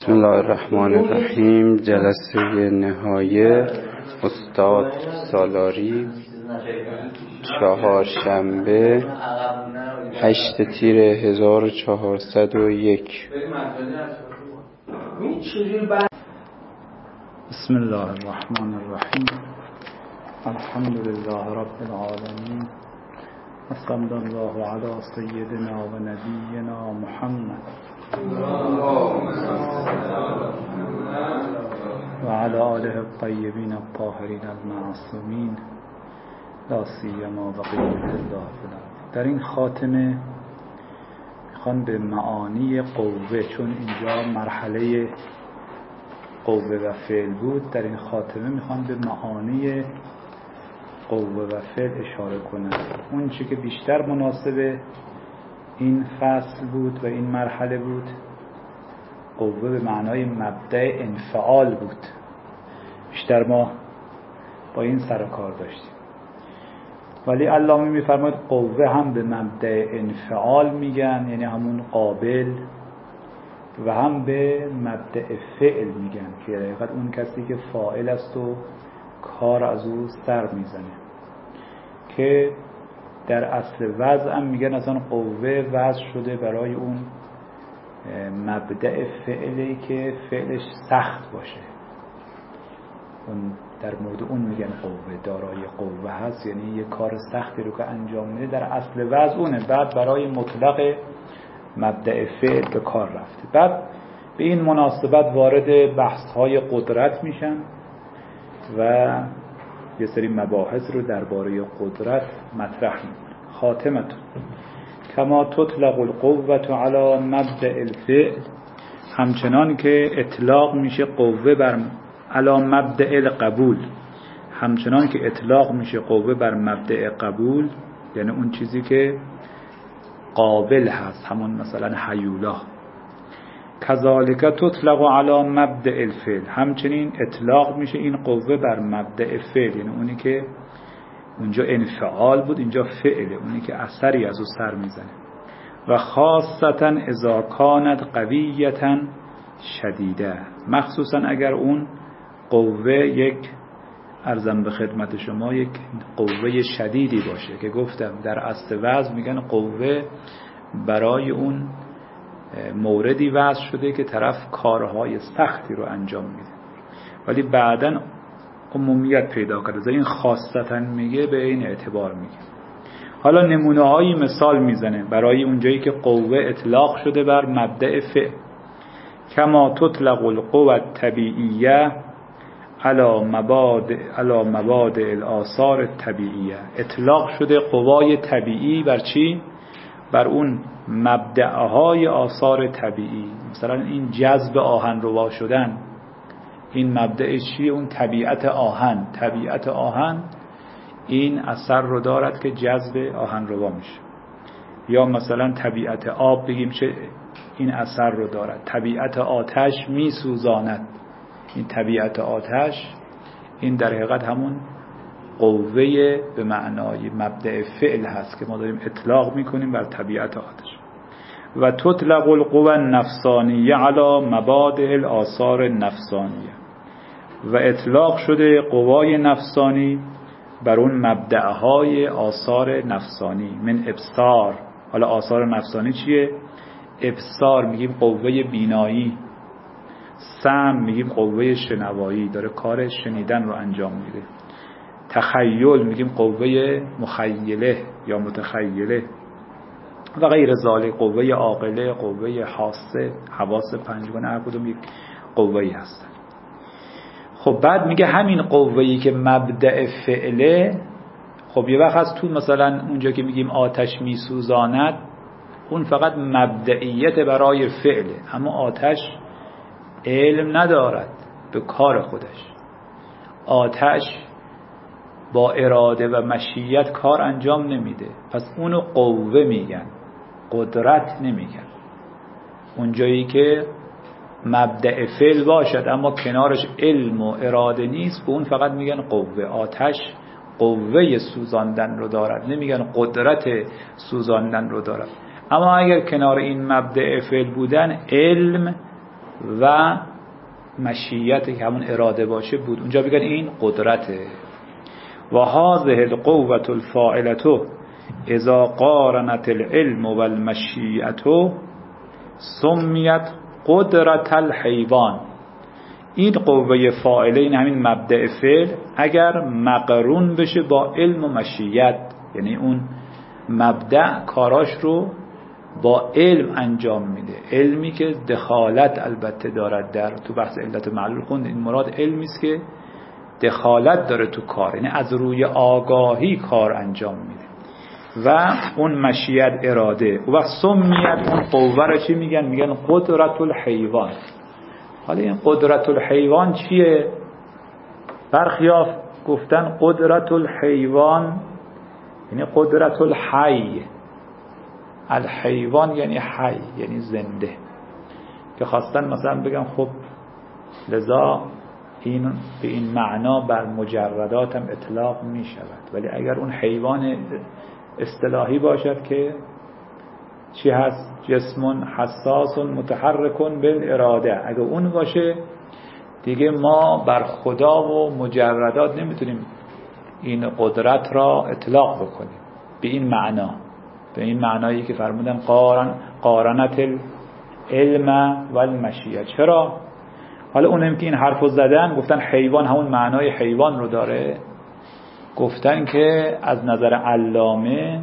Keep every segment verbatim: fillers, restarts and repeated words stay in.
بسم الله الرحمن الرحیم. جلسه نهایی استاد سالاری، چهارشنبه هشت تیر هزار و چهارصد و یک. بسم الله الرحمن الرحیم. الحمد لله رب العالمین و صلی الله علی سیدنا و نبینا محمد و علی آله الطیبین الطاهرین المعصومین لا سیما بقیة الله فی الارض. در این خاتمه میخوان به معانی قوه، چون اینجا مرحله قوه و فعل بود، در این خاتمه میخوان به معانی قوه و فعل اشاره کنند. اون چی که بیشتر مناسب این فصل بود و این مرحله بود، قوه به معنای مبدأ انفعال بود. بیشتر ما با این سر و کار داشتیم، ولی علامه میفرماید قوه هم به مبدأ انفعال میگن، یعنی همون قابل، و هم به مبدأ فعل میگن که در حقیقت اون کسی که فاعل است و کار از او سر میزنه، که در اصل وضع هم میگن اصلا قوه وضع شده برای اون مبدأ فعلی که فعلش سخت باشه. اون در مورد اون میگن قوه، دارای قوه هست، یعنی یه کار سختی رو که انجام میده در اصل وضع اونه. بعد برای مطلق مبدأ فعل به کار رفته. بعد به این مناسبت وارد بحث‌های قدرت میشن و یه سری مباحث رو درباره قدرت مطرح میکنن. خاتمتون کما تطلق القوة علی مبدأ الفعل، همچنان که اطلاق میشه قوه بر علی مبدأ القبول، همچنان که اطلاق میشه قوه بر مبدأ قبول، یعنی اون چیزی که قابل هست، همون مثلا هیولا. کذالک تطلق علی مبدأ الفعل، همچنین اطلاق میشه این قوه بر مبدأ فعل، یعنی اونی که اونجا انفعال بود اینجا فعله، اونی که اثری از او سر میزنه. و خاصتا اذا کانت قویتا شدیده، مخصوصا اگر اون قوه یک، عرضم به خدمت شما، یک قوه شدیدی باشه، که گفتم در اصل وضع میگن قوه برای اون موردی وضع شده که طرف کارهای سختی رو انجام میده، ولی بعداً عمومیت پیدا کرده. این خاصتا میگه به این اعتبار میگه. حالا نمونه هایی مثال میزنه برای اونجایی که قوه اطلاق شده بر مبدأ فعل. کما تطلق القوة الطبیعیه علی مبادئ علی مبادئ الآثار الطبیعیه، اطلاق شده قوای طبیعی بر چی؟ بر اون مبدأهای آثار طبیعی. مثلا این جذب آهنروا شدن، این مبدأ چیه؟ اون طبیعت آهن. طبیعت آهن این اثر رو دارد که جذب آهنروا میشه. یا مثلا طبیعت آب بگیم چه این اثر رو دارد. طبیعت آتش میسوزاند، این طبیعت آتش این در حقیقت همون قوه به معنای مبدأ فعل هست که ما داریم اطلاق میکنیم بر طبیعت آتش. و تطلق القوة النفسانیه علی مبادئ الآثار النفسانیه، و اطلاق شده قوای نفسانی بر اون مبدأهای آثار نفسانی. من ابصار، حالا آثار نفسانی چیه؟ ابصار میگیم قوه بینایی، سمع میگیم قوه شنوایی، داره کار شنیدن رو انجام میده. تخیل میگیم قوه مخیله یا متخیله و غیر ذالک، قوه عاقله، قوه حاسه، حواس پنجگانه، هر کدوم یک قوه‌ای هستن. خب بعد میگه همین قوه‌ای که مبدأ فعله، خب یه وقت هست تو مثلا اونجا که میگیم آتش میسوزاند، اون فقط مبدئیت برای فعله، اما آتش علم ندارد به کار خودش. آتش با اراده و مشیت کار انجام نمیده، پس اونو قوه میگن، قدرت نمیگن. اونجایی که مبدأ فعل باشد اما کنارش علم و اراده نیست، به اون فقط میگن قوه. آتش قوه سوزاندن رو دارد، نمیگن قدرت سوزاندن رو دارد. اما اگر کنار این مبدأ فعل بودن علم و مشیت که همون اراده باشه بود. اونجا بگن این قدرته. و هذه القوة الفاعلة اذا قارنت العلم والمشیئة سمیت قدرت الحیوان. این قوه فاعله، این همین مبدأ فعل، اگر مقرون بشه با علم و مشیت، یعنی اون مبدأ کاراش رو با علم انجام میده، علمی که دخالت البته دارد در تو بحث علت معلول خوند، این مراد علمی است که دخالت داره تو کار، یعنی از روی آگاهی کار انجام میده. و اون مشیت اراده. و سمیت اون قوه رو چی میگن؟ میگن قدرت الحیوان. حالا این قدرت الحیوان چیه؟ برخیاف گفتن قدرت الحیوان یعنی قدرت الحی. الحیوان یعنی حی، یعنی زنده، که خواستن مثلا بگم خب لذا این به این معنا بر مجردات هم اطلاق می شود. ولی اگر اون حیوان اصطلاحی باشد که چی هست؟ جسم حساس متحرک بالاراده، اگر اون باشه دیگه ما بر خدا و مجردات نمیتونیم این قدرت را اطلاق بکنیم به این معنا، به این معنایی که فرمودن قارن قارنت العلم و المشیئه. چرا؟ حالا اونم که این حرفو زدن گفتن حیوان همون معنای حیوان رو داره، گفتن که از نظر علامه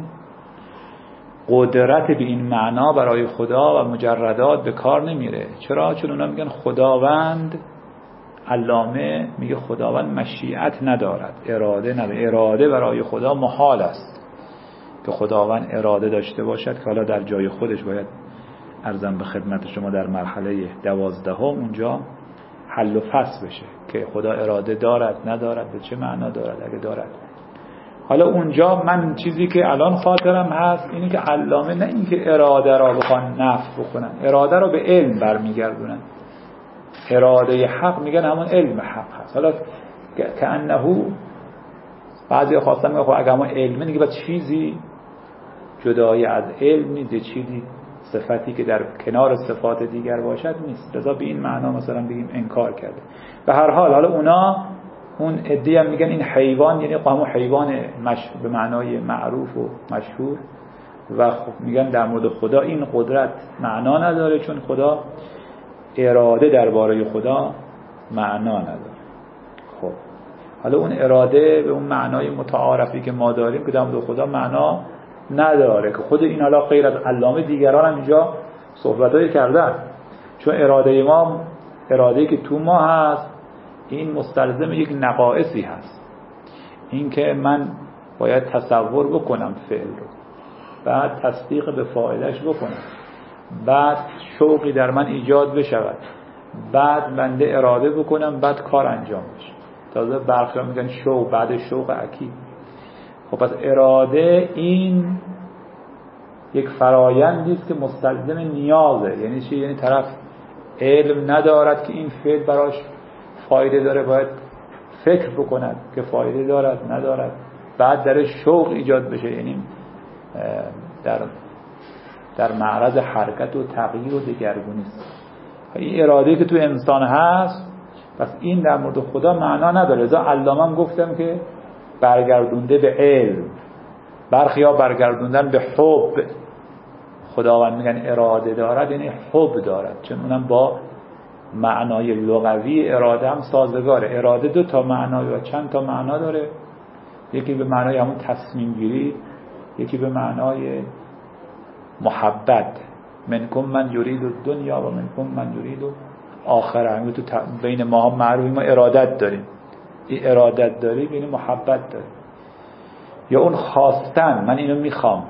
قدرت به این معنا برای خدا و مجردات به کار نمیره. چرا؟ چون اونا میگن خداوند، علامه میگه خداوند مشیئت ندارد، اراده ندارد، اراده برای خدا محال است که خداوند اراده داشته باشد، که حالا در جای خودش باید عرضم به خدمت شما در مرحله دوازدهم اونجا حل و فصل بشه که خدا اراده دارد ندارد، به چه معنا دارد اگه دارد. حالا اونجا من چیزی که الان خاطرم هست اینی که علامه نه اینکه اراده را بخوان نفی بکنن، اراده را به علم برمیگردونن. اراده حق میگن همون علم حق هست. حالا که انه بعضی خواستن میگن خب اگه همون علمه دیگه با چیزی جدای از علم نیست، چیزی صفتی که در کنار صفات دیگر باشد نیست، لذا به این معنا مثلا بگیم انکار کرده. به هر حال حالا اونا اون عده‌ای هم میگن این حیوان یعنی همون حیوان مش... به معنای معروف و مشهور، و خب میگن در مورد خدا این قدرت معنا نداره چون خدا اراده درباره خدا معنا نداره. خب حالا اون اراده به اون معنای متعارفی که ما داریم که در مورد خدا معنا نداره، که خود این حالا غیر از علامه دیگران هم اینجا صحبتایی کردن، چون اراده ما، اراده‌ای که تو ما هست، این مستلزم یک نقائصی هست. این که من باید تصور بکنم فعل رو، بعد تصدیق به فاعلش بکنم، بعد شوقی در من ایجاد بشود، بعد بنده اراده بکنم، بعد کار انجام بشه. تازه برخی میگن شوق بعد شوق اکید. خب پس اراده این یک فرایندی است که مستلزم نیازه. یعنی چی؟ یعنی طرف علم ندارد که این فعل براش فایده داره، باید فکر بکند که فایده دارد ندارد، بعد در شوق ایجاد بشه، یعنی در در معرض حرکت و تغییر و دگرگونی است. این اراده که تو انسان هست، پس این در مورد خدا معنا نداره. لذا علامه هم گفتم که برگردونده به علم، برخیا برگردوندن به حب. خداوند میگن اراده دارد یعنی حب دارد، چون اونم با معنای لغوی اراده هم سازگاره. اراده دو تا معنای و چند تا معنا داره، یکی به معنای همون تصمیم گیری، یکی به معنای محبت. منکم من یرید الدنیا و منکم من یرید آخره. همین تو بین ما هم معروفی ما ارادت داریم. این ارادت داریم یعنی محبت داریم. یا اون خواستن، من اینو میخوام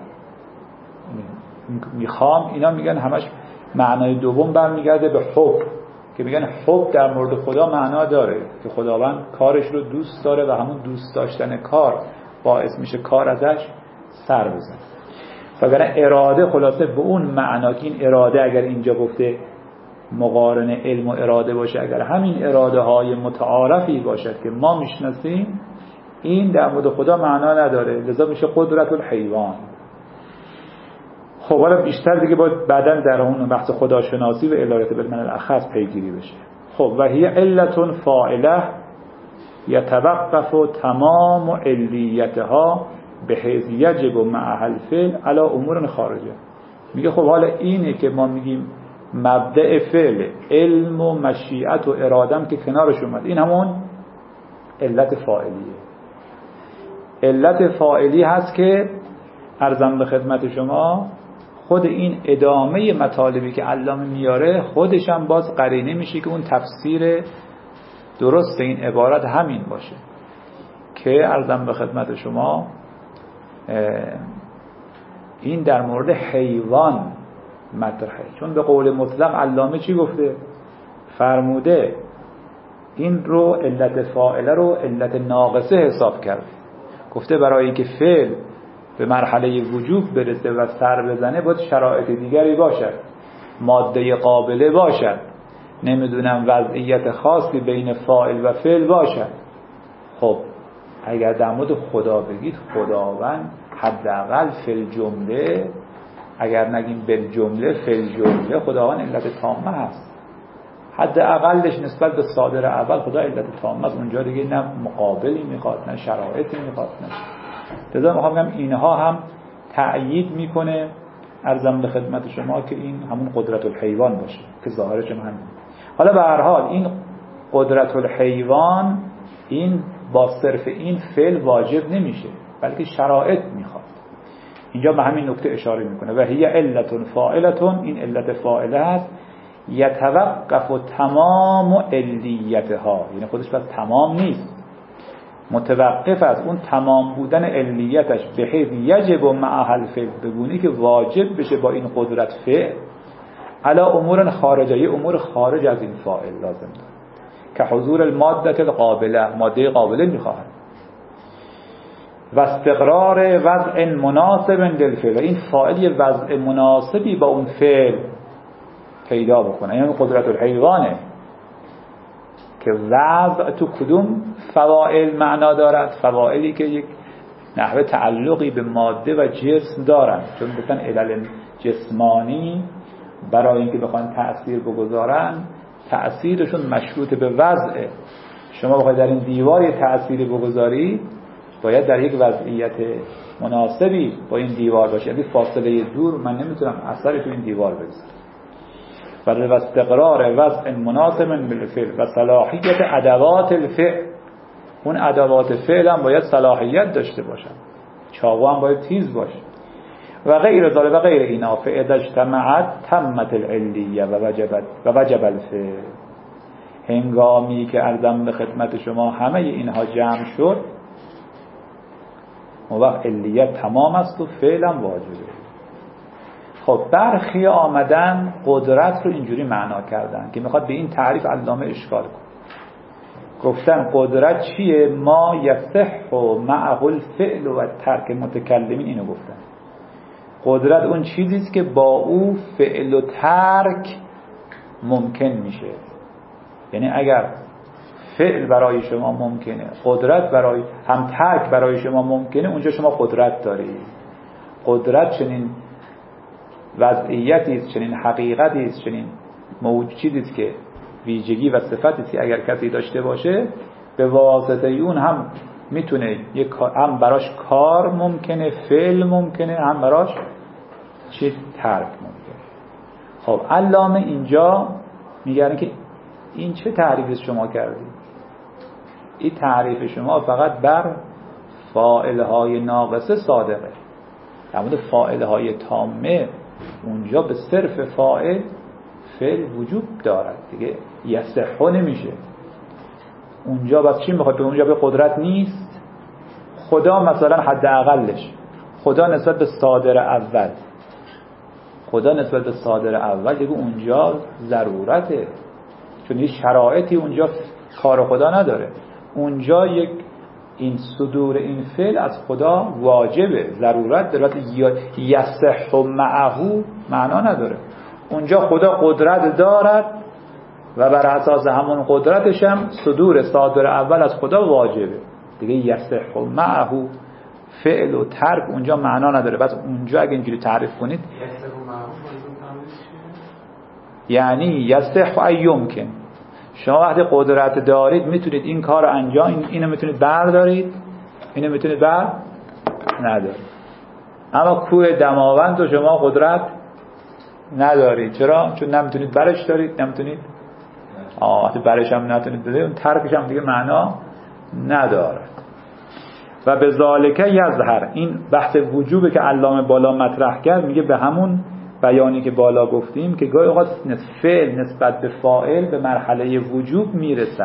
میخوام اینا میگن همش معنای دوم برمیگرده به حب، که میگن حب در مورد خدا معنا داره که خداوند کارش رو دوست داره و همون دوست داشتن کار باعث میشه کار ازش سر بزنه. وگرنه اراده خلاصه به اون معنا که این اراده اگر اینجا گفته مقارن علم و اراده باشه، اگر همین اراده های متعارفی باشد که ما میشناسیم، این در مورد خدا معنا نداره، لذا میشه قدرت الحیوان. خب حالا بیشتر دیگه باید بعداً در اون بحث خداشناسی و الهیات بالمعنی الاخص پیگیری بشه. خب و هی علت فاعله یتوقف تمام علیتها بحیث یجب مع الفعل علی امور خارجه. میگه خب حالا اینه که ما میگیم مبدأ فعل علم و مشیت و ارادم که کنارش اومد، این همون علت فاعلیه. علت فاعلی هست که عرضم به خدمت شما خود این ادامه مطالبی که علامه میاره خودش هم باز قرینه میشه که اون تفسیر درست این عبارت همین باشه که عرضم به خدمت شما این در مورد حیوان مطرحه. چون به قول مطلق علامه چی گفته؟ فرموده این رو علت فاعله رو علت ناقصه حساب کرد. گفته برای اینکه فعل به مرحله وجوب برسه و سر بزنه باید شرایط دیگری باشد، ماده قابله باشد، نمیدونم وضعیت خاصی بین فاعل و فعل باشد. خب اگر در مورد خدا بگید خداوند حداقل فل جمله، اگر نگیم بل جمله فل جمله، خداوند علت تامه هست. حداقلش نسبت به صادر اول خدا علت تامه است. اونجا دیگه نه مقابلی میخواد نه شرایطی میخواد. نه لذا میخوام بگم اینها هم تأیید میکنه عرضم به خدمت شما که این همون قدرت الحیوان باشه که ظاهرش هم همین. حالا به هر حال این قدرت الحیوان این با صرف این فعل واجب نمیشه بلکه شرایط میخواد. اینجا به همین نکته اشاره میکنه و هی علت فاعلتون، این علت فاعله هست یتوقف تمام علیتها، یعنی خودش بس تمام نیست، متوقف از اون تمام بودن علیتش به حیث یجب مع الفعل، بگونی که واجب بشه با این قدرت فعل علی امور خارجه، امور خارج از این فاعل لازم داره که حضور الماده القابله، ماده قابله میخواهد و استقرار وضع مناسب للفعل، این فاعل یه وضع مناسبی با اون فعل پیدا بکنه. یعنی قدرت الحیوانه که وضع تو کدوم فواعل معنا دارد؟ فواعلی که یک نحوه تعلقی به ماده و جسم دارند. چون مثلا علل جسمانی برای اینکه بخوان تأثیر بگذارن تأثیرشون مشروط به وضعه. شما بخواید در این دیوار یه تأثیری بگذاری باید در یک وضعیت مناسبی با این دیوار باشه. یعنی فاصله دور من نمیتونم اثری تو این دیوار بگذارم. ولی و استقرار وضع مناسب بالفعل و صلاحیت ادوات الفعل، اون ادوات فعل هم باید صلاحیت داشته باشن، چاقو هم باید تیز باشه و غیر ذالک و غیر اینا. فاذا اجتمعت تمت العلیه و وجبت و وجب الفعل، هنگامی که عرضم به خدمت شما همه اینها جمع شد اون وقت علیت تمام است و فعل هم واجبه. خب برخی آمدن قدرت رو اینجوری معنا کردن که میخواد به این تعریف علامه اشکال کنه. گفتن قدرت چیه؟ ما یصح معه الفعل و ترک متکلمین، اینو گفتن. قدرت اون چیزی است که با او فعل و ترک ممکن میشه. یعنی اگر فعل برای شما ممکنه، قدرت برای هم ترک برای شما ممکنه، اونجا شما قدرت دارید. قدرت چنین وضعیتی است، چنین حقیقتی است، چنین موجود چیزی است که ویژگی و صفتی است که اگر کسی داشته باشه به واسطه اون هم میتونه یک هم براش کار ممکنه، فعل ممکنه، هم براش چیز ترک ممکنه. خب علامه اینجا میگه که این چه تعریفی شما کردید؟ این تعریف شما فقط بر فاعل‌های ناقصه صادقه. در مورد فاعل‌های تامه اونجا به صرف فاعل فعل وجود دارد دیگه، یصح نمیشه. اونجا بس چی میخواد؟ به اونجا به قدرت نیست. خدا مثلا حداقلش، خدا نسبت به صادر اول، خدا نسبت به صادر اول دیگه اونجا ضرورته، چون هیچ شرایطی اونجا کار خدا نداره. اونجا یک این صدور این فعل از خدا واجبه، ضرورت داره. یصح معه معنا نداره. اونجا خدا قدرت دارد و بر اساس همون قدرتش هم صدور صادر اول از خدا واجبه دیگه. یصح معه فعل و ترک اونجا معنا نداره. بس اونجا اگه اینجوری تعریف کنید یعنی یصح و یمکن، شما وقتی قدرت دارید میتونید این کار رو انجام، اینو میتونید بردارید، اینو میتونید بر ندارید. اما کوه دماوند رو شما قدرت ندارید. چرا؟ چون نمیتونید برش دارید، نمیتونید آه وقتی برش هم نتونید بدید، اون ترکش هم دیگه معنا ندارد. و به ذالک یظهر، این بحث وجوبه که علامه بالا مطرح کرد، میگه به همون بیانی که بالا گفتیم که گاهی اوقات فعل نسبت به فاعل به مرحله وجوب میرسد.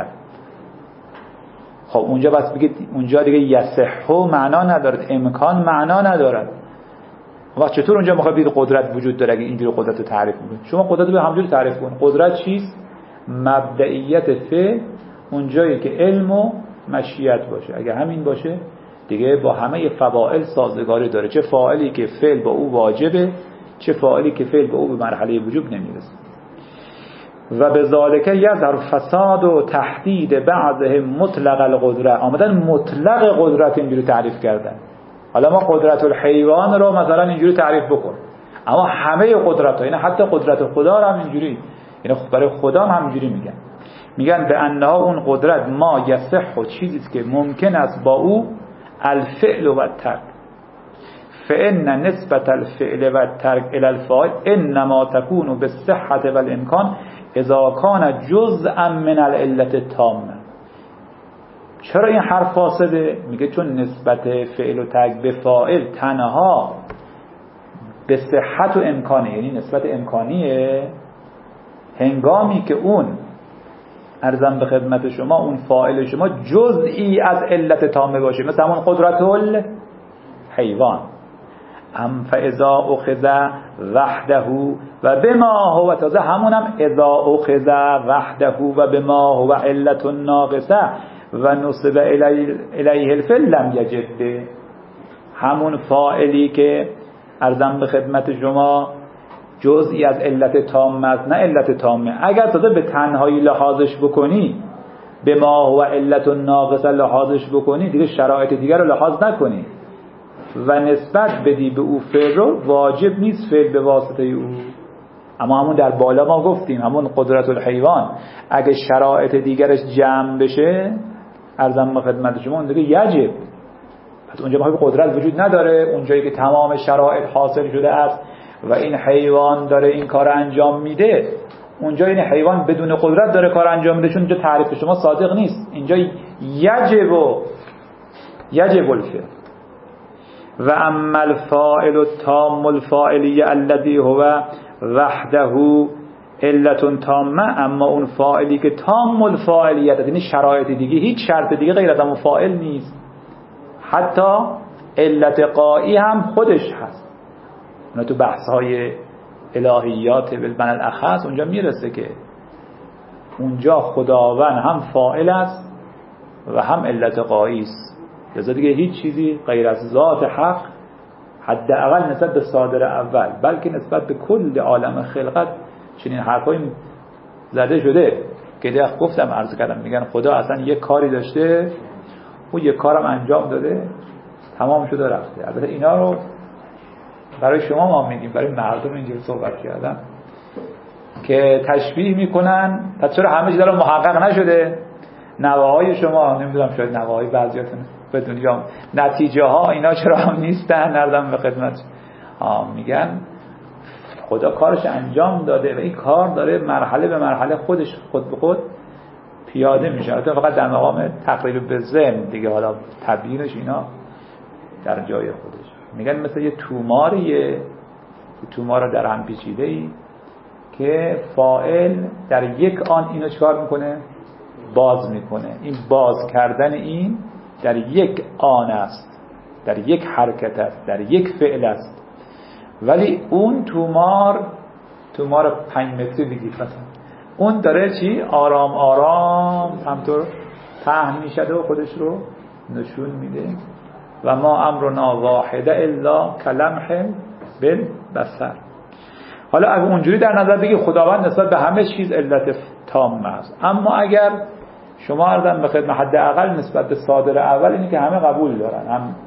خب اونجا بس بگید اونجا دیگه یصح معنا ندارد، امکان معنا ندارد. وقت چطور اونجا میخواد بگید قدرت وجود داره اگه اینجوری قدرت رو تعریف میکنید؟ شما قدرت رو به همجوری تعریف کنید. قدرت چیست؟ مبدئیت فعل اونجایی که علم و مشیت باشه. اگه همین باشه دیگه با همه فواعل سازگاری داره، چه فاعلی که فعل با او واجبه، چه فاعلی که فعل با او به مرحله وجوب نمیرسه. و به ذالک یظهر فساد و تحدید بعضهم مطلق القدره، آمدن مطلق قدرت اینجوری تعریف کردن. حالا ما قدرت الحیوان رو مثلا اینجوری تعریف بکن، اما همه قدرت ها، اینا حتی قدرت خدا رو هم اینجوری، اینا برای خدا هم اینجوری میگن، میگن به انها اون قدرت ما یصح و چیزی است که ممکن است با او الفعل و الترک، فإن نسبت الفعل و الترک الى الفاعل انما تكون بالصحة والامکان اذا كان جزءا من العلة التامه. چرا این حرف فاسده؟ میگه چون نسبت فعل و ترک به فاعل تنها به صحت و امکانه، یعنی نسبت امکانیه هنگامی که اون عرضم به خدمت شما اون فاعل شما جزئی از علت تامه باشه، مثل همون قدرت الحیوان. ام فاذا اخذ وحده و بما هو، تازه همونم اذا اخذ وحده و بما هو علت ناقصه و نصب الیه الفعل لم یجد به، همون فاعلی که عرضم به خدمت شما جزئی از علت تامه است، نه علت تامه، اگر تازه به تنهایی لحاظش بکنی، به ما هو علت ناقصه لحاظش بکنی، دیگه شرایط دیگر رو لحاظ نکنی و نسبت بدی به او فعل رو، واجب نیست فعل به واسطه او. اما همون در بالا ما گفتیم همون قدرت الحیوان اگه شرایط دیگرش جمع بشه، عرضم به خدمت شما، اون دیگه یجب. پس اونجا ما قدرت وجود نداره، اونجایی که تمام شرایط حاصل شده است و این حیوان داره این کار انجام میده، اونجا این حیوان بدون قدرت داره کار انجام میده، چون اینجا تعریف شما صادق نیست. اینجا یجب و یجب الفعل. و اما الفاعل التام الفاعلی الذي هو وحده علت تامه، اما اون فاعلی که تام الفاعلیت، یعنی شرایط دیگه، هیچ شرط دیگه غیر از اون فاعل نیست، حتی علت قایی هم خودش هست. اونا تو بحث های الهیات بالمعنی الاخص اونجا میرسه که اونجا خداوند هم فاعل است و هم علت قایی است، لذا دیگه هیچ چیزی غیر از ذات حق، حداقل نسبت به صادر اول بلکه نسبت به کل عالم خلقت چنین حرفایی زده شده که دیگه گفتم عرض کردم، میگن خدا اصلا یک کاری داشته، اون یک کارم انجام داده، تمام شده رفته. البته اینا رو برای شما ما میگیم، برای مردم اینجوری صحبت کردن که تشبیه میکنن. پس چرا همه چیز الان محقق نشده؟ نواهای شما، نمیدونم شاید نواهای بعضیاتون به دنیا، نتیجه ها اینا چرا هم نیستن؟ نردم به خدمت. آه میگن خدا کارش انجام داده و این کار داره مرحله به مرحله خودش خود به خود پیاده میشه. البته فقط در مقام تقریب به ذهن دیگه، حالا تبیینش اینا در جای خودش. میگن مثل یه توماریه، تومار در هم پیچیده‌ای که فاعل در یک آن اینو چکار میکنه؟ باز میکنه. این باز کردن این در یک آن است، در یک حرکت است، در یک فعل است. ولی اون تومار، تومار پنج متری بگید مثلا، اون داره چی؟ آرام آرام همطور پهن میشده و خودش رو نشون میده. و ما امرنا واحده الا کلمح بالبصر. حالا اگه اونجوری در نظر بگی خداوند نسبت به همه چیز علت تامه است، اما اگر شما عرضم به خدمت حداقل نسبت به صادر اول اینی که همه قبول دارن، هم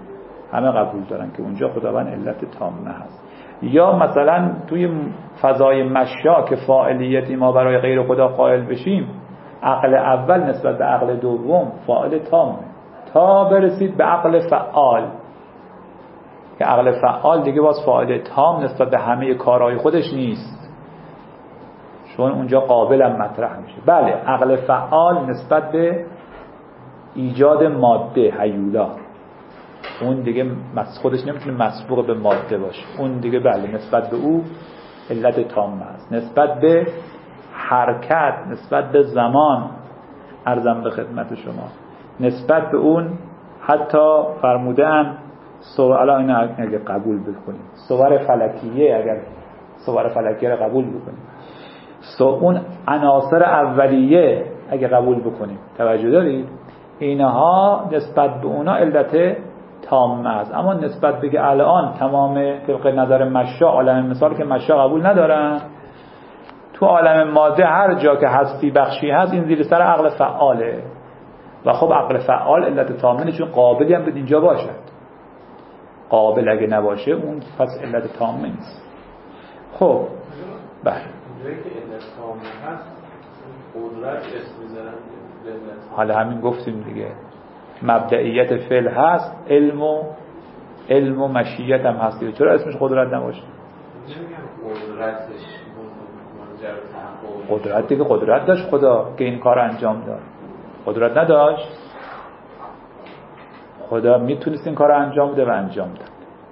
همه قبول دارن که اونجا خداوند علت تامه هست. یا مثلا توی فضای مشا که فاعلیتی ما برای غیر خدا قائل بشیم، عقل اول نسبت به عقل دوم فاعل تامه تا برسید به عقل فعال که عقل فعال دیگه باز فاعل تام نسبت به همه کارهای خودش نیست، چون اونجا قابل هم مطرح میشه. بله عقل فعال نسبت به ایجاد ماده هیولا، اون دیگه خودش نمیتونه مسبوق به ماده باشه، اون دیگه بله نسبت به او علت تامه است. نسبت به حرکت، نسبت به زمان، عرضم به خدمت شما، نسبت به اون حتی فرمودن سوال اینا اگه قبول بکنیم، صور فلکیه اگر صور فلکیه رو قبول بکنیم، سو اون عناصر اولیه اگه قبول بکنیم، توجه دارید؟ اینها نسبت به اونا علت تامه است. اما نسبت به الان تمام طبق نظر مشا، عالم مثال که مشا قبول ندارن، تو عالم ماده هر جا که هستی بخشی هست این زیر سر عقل فعاله و خب عقل فعال علت تامه چون قابلی هم به اینجا باشد، قابل اگه نباشه اون پس علت تامه نیست. خب بله اونجایی که علت تامه هست قدرت اسم میزنن، حالا همین گفتیم دیگه، مبدئیت فعل هست، علم و علم و مشیت هم هست دیگه، چرا اسمش قدرت نباشه؟ قدرتش قدرت دیگه قدرت داشت خدا که این کار انجام داد، قدرت نداشت؟ خدا میتونست این کار انجام بده و انجام داد.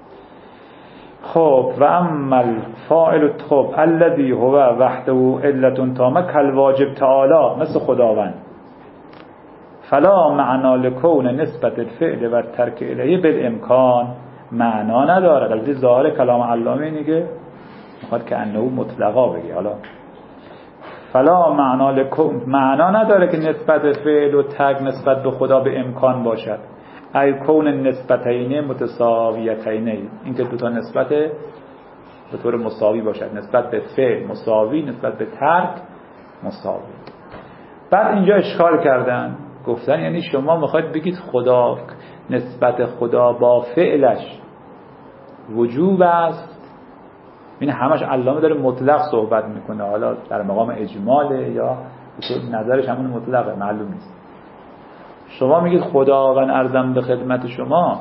خب و اما الفاعل خب الذی هو وحده علت تامه کالواجب تعالی، مثل خداوند، فلا معنا لکون نسبت الفعل و ترک الیه بالامکان، معنا نداره. البته ظاهر کلام علامه اینه که میخواد که انه مطلقا بگه، حالا فلا معنا لکون معنا نداره که نسبت فعل و ترک نسبت به خدا به امکان باشد، ای کون نسبتین متساویتین، این که دو تا نسبت به طور مساوی باشد، نسبت به فعل مساوی، نسبت به ترک مساوی. بعد اینجا اشکال کردن، گفتن یعنی شما میخواید بگید خدا نسبت خدا با فعلش وجوب است؟ این همش علامه داره مطلق صحبت میکنه، حالا در مقام اجماله یا نظرش همون مطلقه معلوم نیست. شما میگید خداوند ارزم به خدمت شما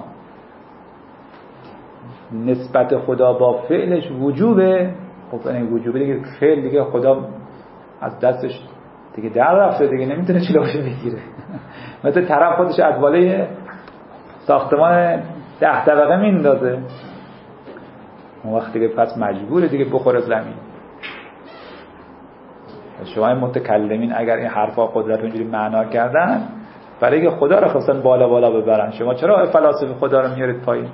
نسبت خدا با فعلش وجوبه. خب این وجوبه دیگه، فعل دیگه خدا از دستش دیگه در رفته دیگه، نمیتونه جلوش بگیره. مثل طرف خودش از بالای ساختمان ده طبقه میندازه، اون وقت دیگه پس مجبوره دیگه بخوره زمین. شما متکلمین اگر این حرفا قدرت اونجوری معنا کردن برای که خدا رو خواستن بالا بالا ببرن، شما چرا فلاسفه خدا رو میارید پایین؟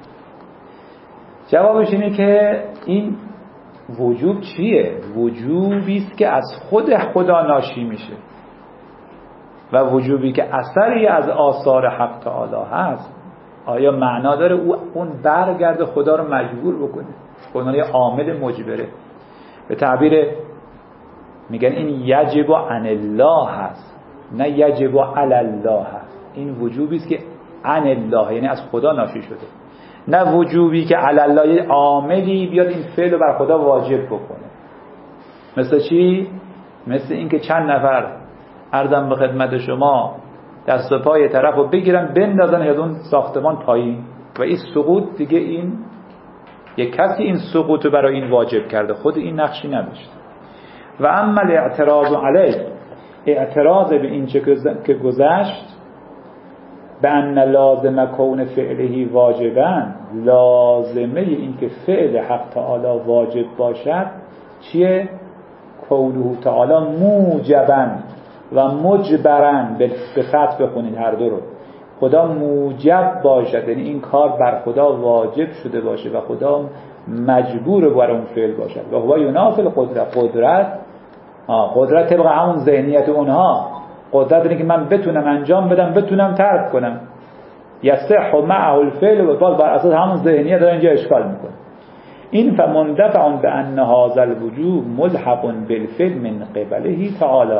جوابش اینه که این وجوب چیه؟ وجوبی است که از خود خدا ناشی میشه و وجوبی که اثری از آثار حق تعالی هست. آیا معنا داره او اون برگرد خدا رو مجبور بکنه؟ خدا یه عامل مجبره. به تعبیر میگن این یجب عن الله هست، نه یجب علی الله هست. این وجوبی است که عن الله یعنی از خدا ناشی شده، نه وجوبی که علی الله یه عاملی بیاد این فعل رو بر خدا واجب بکنه. مثل چی؟ مثل این که چند نفر عرضم به خدمت شما دست و پای طرف رو بگیرن بندازن از اون ساختمان پایین و این سقوط دیگه، این یک کسی این سقوط رو برای این واجب کرده، خود این نقشی نداشت. و اما الاعتراض علیه، اعتراض به این چه که گذشت، به ان لازم کون فعلهی واجبا، لازمه این که فعل حق تعالی واجب باشد چیه؟ کونه تعالی موجبا و مجبرن، به خط بخونید هر دو رو، خدا موجب باشد یعنی این کار بر خدا واجب شده باشه و خدا مجبور بر اون فعل باشد. و هو ینافل قدرت، قدرت آه قدرت طبق همون ذهنیت اونها، قدرت اینه که من بتونم انجام بدم، بتونم ترک کنم. یصح معه الفعل، و باز بر اساس همون ذهنیت داره اینجا اشکال میکنه. این فمندفع بان هذا الوجوب ملحق بالفعل من قبله تعالی،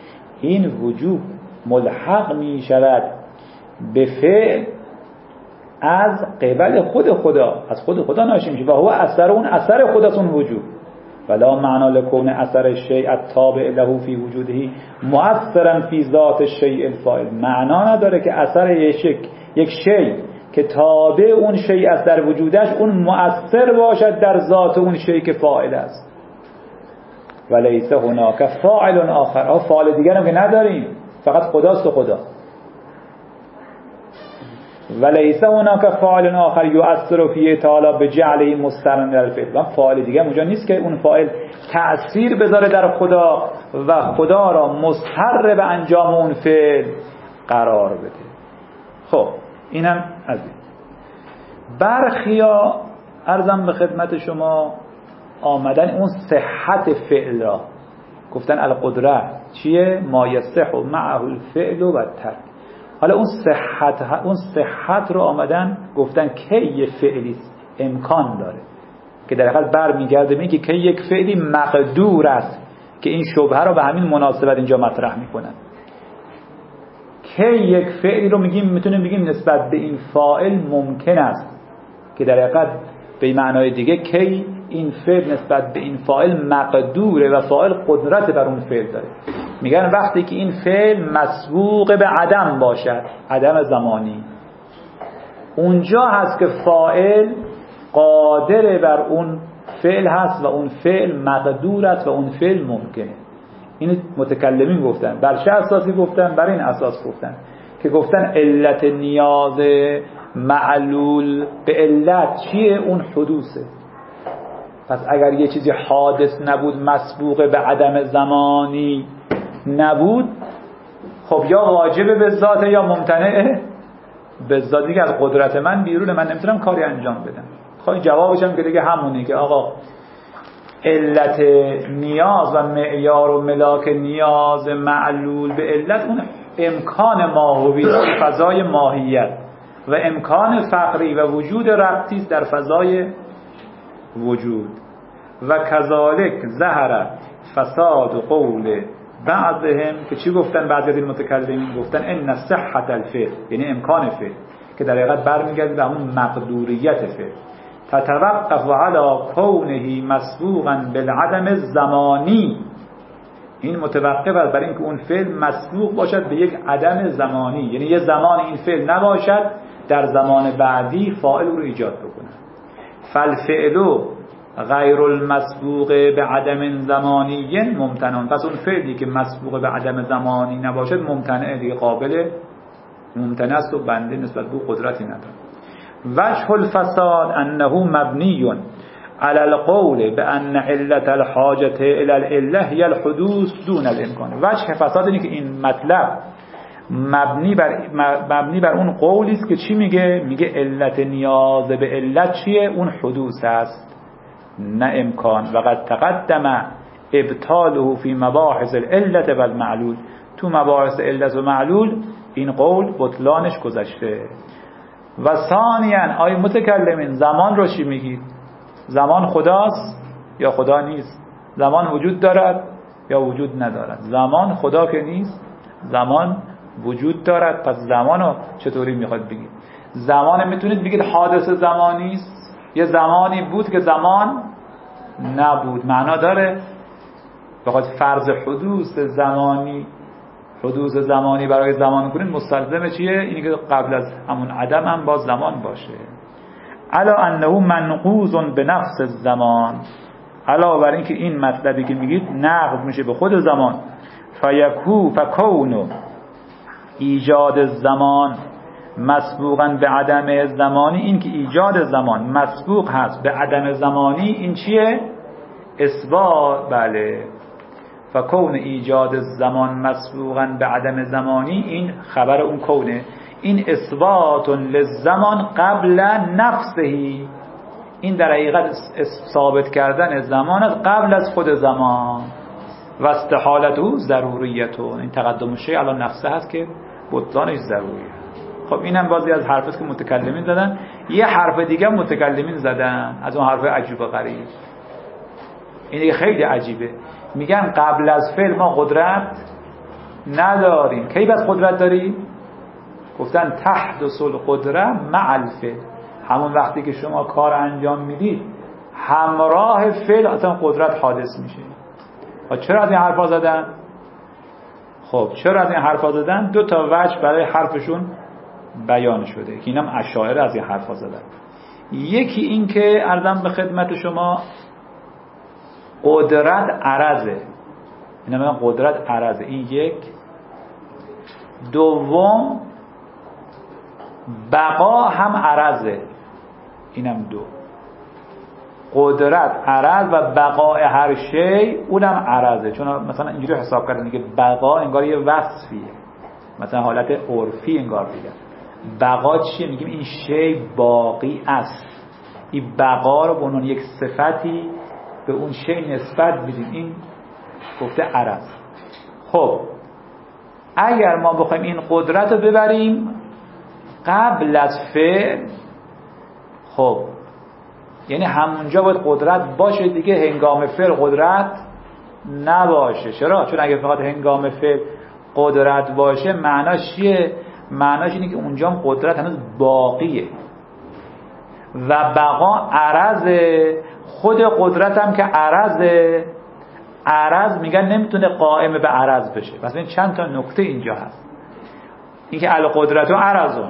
این وجوب ملحق می شود به فعل از قبل خود خدا، از خود خدا ناشی میشه و هو اثر اون اثر خداست اون وجود. ولا معنا لکون اثر الشیء التابع له فی وجوده مؤثرا فی ذات الشیء الفاعل. معنا نداره که اثر یک یک شیء که تابع اون شیء است در وجودش اون مؤثر باشد در ذات اون شیء که فاعل است. ولیس هناک فاعل آخر. آه فاعل دیگر هم که نداریم، فقط خداست و خدا. ولیس هناک فاعل آخر یؤثر فیه تعالی بجعله مستقرا در الفعل. و فاعل دیگه اونجا نیست که اون فاعل تأثیر بذاره در خدا و خدا را مستحر به انجام اون فعل قرار بده. خب اینم از این. برخیا عرضم به خدمت شما آمدن اون صحت فعل را گفتن القدره چیه؟ ما یصح معه الفعل و الترک. حالا اون صحت اون صحت رو آمدن گفتن که یه فعلی امکان داره که در حقیقت برمیگرده میگه که یک فعلی مقدور است که این شبهه رو به همین مناسبت اینجا مطرح میکنن. که یک فعلی رو میگیم میتونیم بگیم نسبت به این فاعل ممکن است که در حقیقت به معنای دیگه که این فعل نسبت به این فاعل مقدوره و فاعل قدرت بر اون فعل داره. میگن وقتی که این فعل مسبوق به عدم باشد، عدم زمانی، اونجا هست که فاعل قادر بر اون فعل هست و اون فعل مقدور است و اون فعل ممکنه. این متکلمین گفتن. بر چه اساسی گفتن؟ بر این اساس گفتن که گفتن علت نیاز معلول به علت چیه؟ اون حدوثه. پس اگر یه چیزی حادث نبود، مسبوق به عدم زمانی نبود، خب یا واجب به ذات یا ممتنعه به ذات. دیگه از قدرت من بیرونه، من نمیتونم کاری انجام بدم. خب جوابش هم که دیگه همونه که آقا علت نیاز و معیار و ملاک نیاز معلول به علت اون امکان ماهوی در فضای ماهیت و امکان فقری و وجود ربطی در فضای وجود. و کذالک ظهر فساد و قول بعضهم که چی گفتن؟ بعضی از این متکلمین گفتن ان صحت الفعل یعنی امکان فعل که در حقیقت برمیگرده به همون مقدوریت فعل. تتوقف علی کونه مسبوقا بالعدم الزمانی. این متوقف است بر اینکه اون فعل مسبوق باشد به یک عدم زمانی، یعنی یه زمان این فعل نباشد در زمان بعدی فاعل رو ایجاد بکنه. فالفعل غیر المسبوق به عدم زمانی ممتنع. پس اون فعلی که مسبوق به عدم زمانی نباشد ممتنع، دیگه قابل ممتنع است و بنده نسبت به قدرتی نداره. وجه الفساد انه مبنی على القول بان علت الحاجه الى العله هي الحدوث دون الامکان. وجه فساد اینه که این مطلب مبنی بر مبنی بر اون قولی است که چی میگه؟ میگه علت نیاز به علت چیه؟ اون حدوث است نه امکان. و قد تقدم ابطاله فی مباحث العلت و المعلول. تو مباحث علت و معلول این قول بطلانش گذشته. و ثانیاً آی متکلمین زمان رو چی میگید؟ زمان خداست یا خدا نیست؟ زمان وجود دارد یا وجود ندارد؟ زمان خدا که نیست، زمان وجود دارد. پس زمان رو چطوری میخواد بگید؟ زمان میتونید بگید حادث زمانی است، یه زمانی بود که زمان نبود، معنا داره؟ بخواد فرض حدوث زمانی حدوث زمانی برای زمان کنید مستلزم چیه؟ اینی که قبل از همون عدم هم باز زمان باشه. علا انه منقوض به نفس الزمان. علاوه بر اینکه این مطلبی که میگید نقض میشه به خود زمان. فیکو فکون ایجاد زمان مسبوقا به عدم زمانی. این که ایجاد زمان مسبوق هست به عدم زمانی، این چیه؟ اثبات. بله، فکون ایجاد زمان مسبوقا به عدم زمانی، این خبر اون کونه. این اثبات للزمان قبل نفسهی. این در حقیقت ثابت کردن زمان است قبل از خود زمان. و استحالته ضروریته. این تقدم شیء علی نفسه هست که بطلانش ضروریه. خب اینم بازی از حرفاست که متکلمین زدن. یه حرف دیگه متکلمین زدن از اون حرف عجیب و غریب. این خیلی عجیبه. میگن قبل از فعل ما قدرت نداریم. کی بس قدرت داریم؟ گفتن تحدث القدره مع الفعل. همون وقتی که شما کار انجام میدید همراه فعل اصلا قدرت حادث میشه. چرا از این حرفا زدن؟ خب چرا از این حرفا زدن؟ دو تا وجه برای حرفشون بیان شده که اینم اشاعره از این حرفا زدن. یکی این که عرضم به خدمت شما قدرت عرضه، اینا میگن قدرت عرضه، این یک. دوم بقا هم عرضه، اینم دو. قدرت عرض و بقای هر شی اونم عرضه. چون مثلا اینجوری حساب کردن که بقا انگار یه وصفیه، مثلا حالت عرفی انگار دیگه. بقا چیه؟ میگیم این شی باقی است. این بقا رو به عنوان یک صفتی به اون شی نسبت بدیم، این گفته عرض. خب اگر ما بخوایم این قدرت رو ببریم قبل از فعل، خب یعنی همونجا باید قدرت باشه دیگه، هنگام فعل قدرت نباشه. چرا؟ چون اگه فقط هنگام فعل قدرت باشه معناش چیه؟ معناش اینه که اونجا هم قدرت هنوز باقیه و بقا عرضه. خود قدرت هم که عرضه، عرض میگن نمیتونه قائم به عرض بشه. پس این چند تا نکته اینجا هست، این که القدرت و عرضون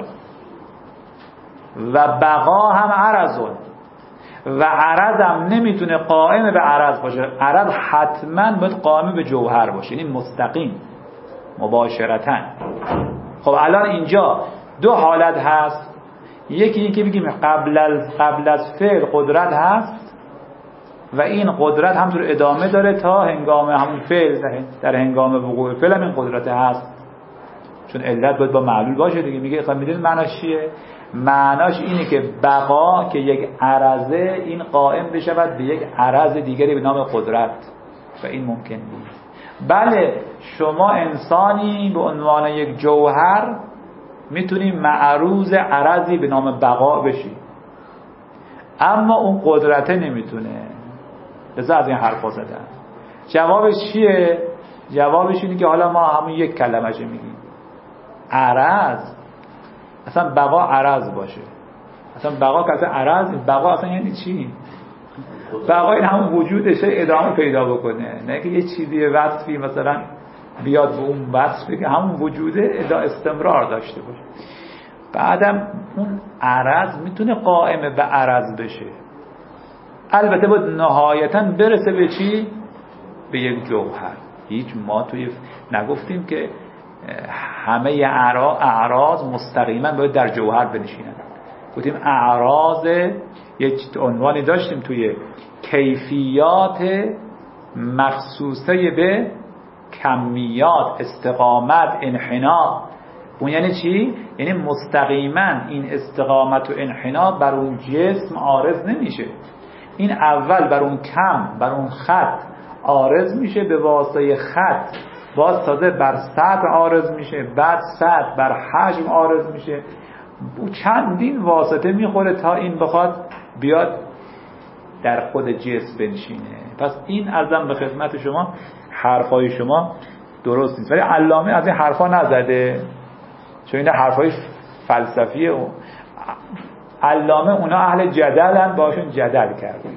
و بقا هم عرضون و عرض هم نمیتونه قائم به عرض باشه. عرض حتما باید قائم به جوهر باشه، یعنی مستقیم مباشرتاً. خب الان اینجا دو حالت هست، یکی این که بگیم قبل از قبل از فعل قدرت هست و این قدرت همطور ادامه داره تا هنگام همون فعل، در هنگام وقوع فعل هم این قدرت هست، چون علت باید با معلول باشه دیگه. میگه خب میدونید معناش چیه؟ معناش اینه که بقا که یک عرضه این قائم بشود به یک عرض دیگری به نام قدرت و این ممکن نیست. بله شما انسانی به عنوان یک جوهر میتونی معروض عرضی به نام بقا بشی، اما اون قدرته نمیتونه. لذا از این حرفا زدن. جوابش چیه؟ جوابش اینه که حالا ما همون یک کلمه‌اش میگیم عرض. اصلا بقا عرض باشه، اصلا بقا که اصلا عرض، بقا اصلا یعنی چی؟ بقا این همون وجودشه ادامه پیدا بکنه، نه که یه چیزی وصفی مثلا بیاد به اون وصفی که همون وجوده ادا استمرار داشته باشه. بعدم اون عرض میتونه قائم به عرض بشه، البته باید نهایتا برسه به چی؟ به یک جوهر. هیچ ما توی نگفتیم که همه اعراض مستقیما باید در جوهر بنشینن. گفتیم اعراض یک عنوانی داشتیم توی کیفیات مخصوصه به کمیات، استقامت، انحناء. اون یعنی چی؟ یعنی مستقیما این استقامت و انحناء بر اون جسم عارض نمیشه. این اول بر اون کم، بر اون خط عارض میشه، به واسطه خط باز تازه بر سطح عارض میشه، بعد سطح بر حجم عارض میشه. او چندین واسطه میخوره تا این بخواد بیاد در خود جسم بنشینه. پس این ازم به خدمت شما حرفای شما درست نیست، ولی علامه از این حرفا نزده، چون این حرفای فلسفیه. و علامه اونا اهل جدلن، باشون جدل کرده.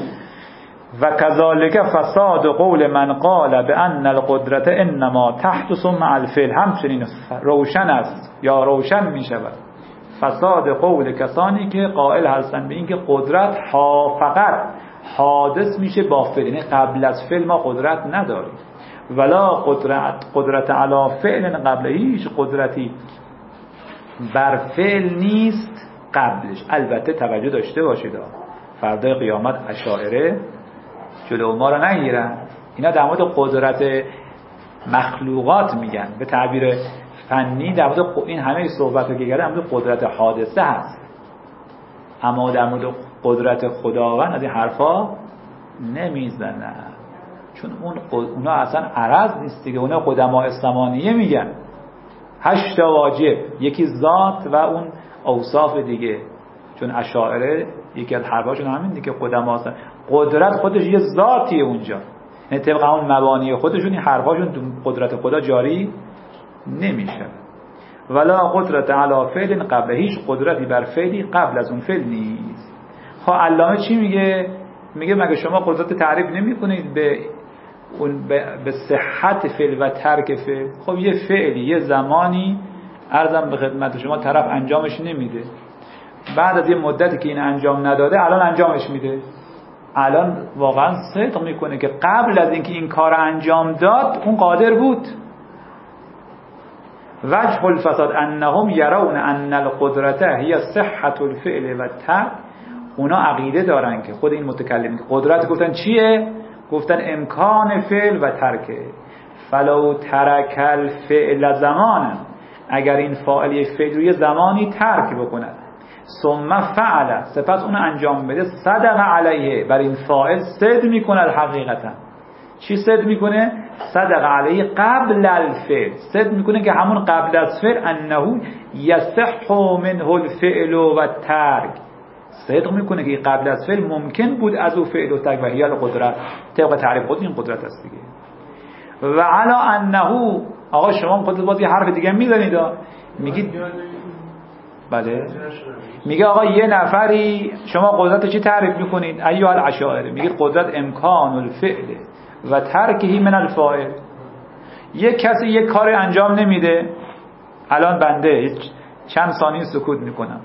و کذالک فساد قول من قال بان القدرت انما تحدث مع الفعل. همچنین روشن است یا روشن می شود فساد قول کسانی که قائل هستند به این که قدرت ها فقط حادث میشه با فعل، یعنی قبل از فعل ما قدرت نداریم. ولا قدرت قدرت علی فعل قبل، هیچ قدرتی بر فعل نیست قبلش. البته توجه داشته باشید فردای قیامت اشاعره جلو ما رو نگیرن. اینا در مورد قدرت مخلوقات میگن، به تعبیر فنی در مورد این همه صحبت رو که کردن در مورد قدرت حادثه هست، اما در مورد قدرت خداوند از این حرفا نمیزنن، چون اون اونا اصلا عرض نیست دیگه. اونا قدما ثمانیه میگن هشت واجب، یکی ذات و اون اوصاف دیگه. چون اشاعره یکی از حرفاشون همین دیگه، قدما قدرت خودش یه ذاتیه اونجا، یعنی طبق اون مبانی خودشون این حرفاشون قدرت خدا جاری نمیشه. ولا قدرت علی فعل قبل، هیچ قدرتی بر فعلی قبل از اون فعل نیست. خب علامه چی میگه؟ میگه مگه شما قدرت تعریف نمی‌کنید به اون به صحت فعل و ترک فعل؟ خب یه فعلی یه زمانی عرضم به خدمت شما طرف انجامش نمیده، بعد از یه مدتی که این انجام نداده الان انجامش میده. الان واقعا صدق میکنه که قبل از اینکه این کار انجام داد اون قادر بود. وجه الفساد انهم یرون ان القدرت هی صحت الفعل و ترک. اونا عقیده دارن که خود این متکلم قدرت گفتن چیه؟ گفتن امکان فعل و ترکه. فلو ترک الفعل زمانا، اگر این فاعل یک فعل روی زمانی ترک بکند، ثم فعل، سپس اون انجام بده، صدق علیه، بر این فاعل صدق میکند. حقیقتا چی صدق میکنه؟ صدق علیه قبل الفعل، صدق میکنه که همون قبل از فعل انه یصح منه الفعل و ترک، صدق میکنه که قبل از فعل ممکن بود از او فعل و ترک و هی القدرت، طبق تعریف خود این قدرت است دیگه. و علا انه، آقا شما خودت باز یه حرف دیگه میزنید، میگید بله، میگه آقا یه نفری شما قدرت چی تعریف میکنید؟ ایها الاشاعره، میگید قدرت امکان الفعل و ترکه من الفاعل. یک کسی یک کار انجام نمیده، الان بنده چند ثانیه سکوت میکنم،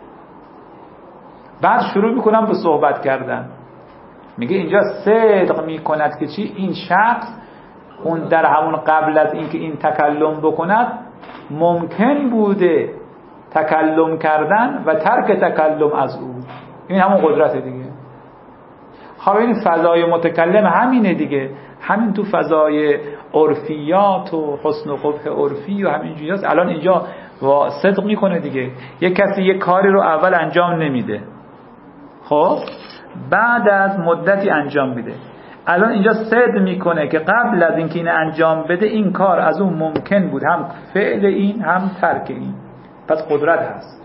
بعد شروع میکنم به صحبت کردن، میگه اینجا صدق میکند که چی؟ این شخص اون در همون قبل از اینکه این تکلم بکند ممکن بوده تکلم کردن و ترک تکلم از او. این همون قدرت دیگه. خب این فضای متکلم همینه دیگه، همین تو فضای عرفیات و حسن و قبح عرفی و همین جوریاست. الان اینجا صدق میکنه دیگه، یک کسی یک کاری رو اول انجام نمیده، خب بعد از مدتی انجام میده، الان اینجا صدق میکنه که قبل از اینکه این انجام بده این کار از اون ممکن بود، هم فعل این هم ترک این، پس قدرت هست.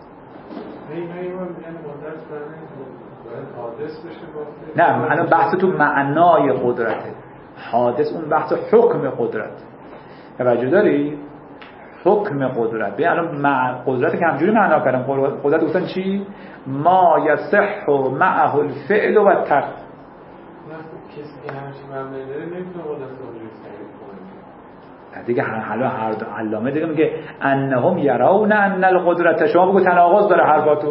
نه الان بحث تو معنای قدرته، حادث اون بحث حکم قدرت. توجه داری؟ حکم قدرت. ببین الان مع... قدرت که همجوری معنا کردم، قدرت گفتن چی؟ ما یصح معه الفعل و ترک. کسی که همچین معنی داره نمیتونه قدرت اونجوری تعریف کنه دیگه. حالا هر دو علامه دیگه میگه انهم یرون ان القدرت، شما بگو تناقض داره حرفاتون،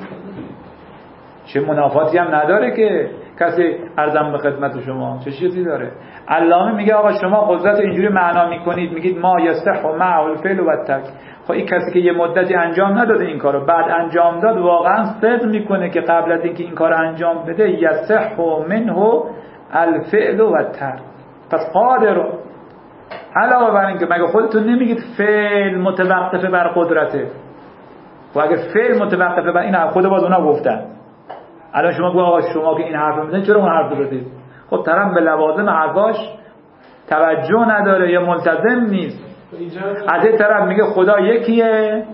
چه منافاتی هم نداره که کسی ارزم به خدمت شما، چه چیزی داره؟ علامه میگه آقا شما قدرت اینجوری معنا میکنید، میگید ما یصح معه الفعل و ترک. خب این کسی که یه مدتی انجام نداده این کارو، بعد انجام داد، واقعا صدق میکنه که قبل از اینکه این کارو انجام بده یصح منه الفعل و ترک، پس قادر. علاوه بر این که مگه خودتون نمیگید فعل متوقفه بر قدرته؟ و اگه فعل متوقفه بر این، خود باز اونا گفتن. الان شما گفت آقا شما که این حرف رو میزنید چرا اون حرف رو زدید؟ خب طرف به لوازم حرفاش توجه نداره یا ملتزم نیست. از این طرف میگه خدا یکیه،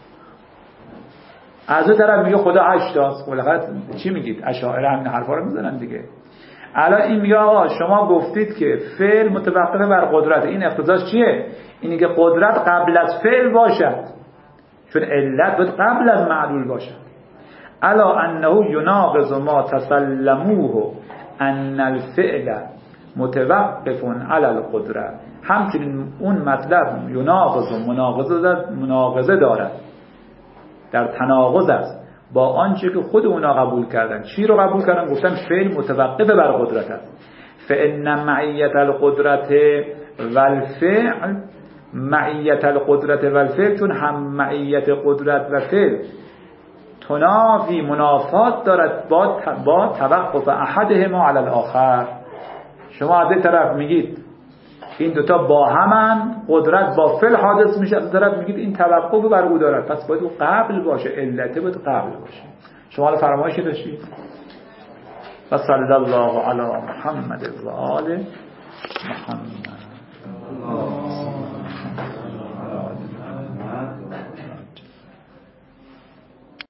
از اون طرف میگه خدا هشتاست. بالاخره چی میگید؟ اشاعره همین حرفا رو میزنن دیگه. الان این میگه آقا شما گفتید که فعل متوقفه بر قدرت، این اقتضاش چیه؟ اینی که قدرت قبل از فعل باشد، چون علت باید قبل از معلول باشد. الا انه یناقض ما تسلموه ان الفعل متوقف علی القدرت، همچنین اون مطلب یناقض و مناقضه مناقضه دارد، در تناقض است با آنچه که خود اونا قبول کردن. چی رو قبول کردن؟ گفتن فعل متوقف بر قدرت است. فان معیت القدرت والفعل، معیت القدرت والفعل، چون هم معیت قدرت و فعل تنافی منافات دارد با با توقف احدهما علی الاخر. شما از این طرف میگید این دوتا با همن، قدرت با فعل حادث میشه، از طرف میگید این توقف بر او دارد، پس باید او قبل باشه، علت باید قبل باشه. شما حالا فرمایشی داشتید؟ و صلی الله علی محمد و آل محمد.